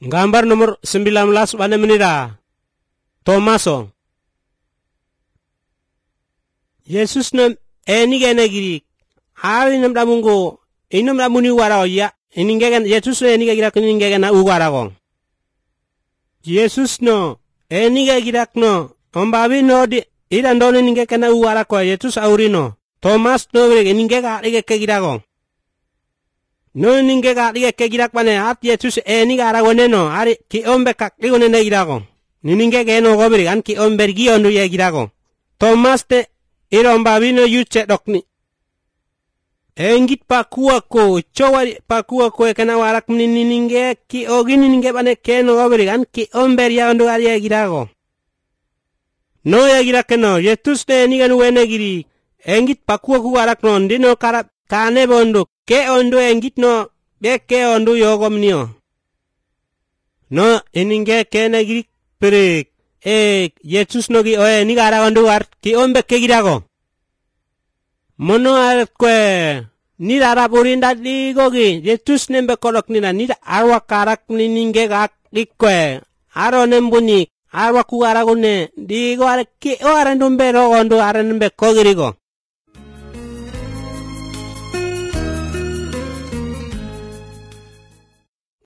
Gambar nomor 19 wana menira. Tomaso. Yesus nam eni gana giri. Ari nam damungo. Inam damuni wara ya. Iningegan Yesus eni gira kuningegana ugara gong. Yesus no eni gira no. Ombabi no di irandone ningegana ugara ko Yesus aurino. Thomas no ningega ige gira gong. No ningega ige gira bane at Yesus eni gara woneno ari ki ombe kak igone ne gira gong. Niningega no gobri an ki omber gi ondu ye gira gong. Thomas te irombabi no yuche dokni. Engit pakua ko cowari pakua ko kena warak nininge ki ogini ninge bane keno gobri an ki omber ya ondu ari ye gira gong. No ya gira keno Yesus te eni ganu wene giri. Engit pakua ku warak no ndino karap kane bondo ke ondo engit no be ke ondo yogom niyo. No eninge kene giri perik. Yesus no gi oe ni gara ondo war ki ombe ke girago. Mono ar kwe ni rara purinda digo gi Yesus nembe kolok nina ni arwa karak ni ninge gak ikwe. Aro nembuni arwa ku aragune digo ar ki o arendombe ro ondo arendombe kogirigo.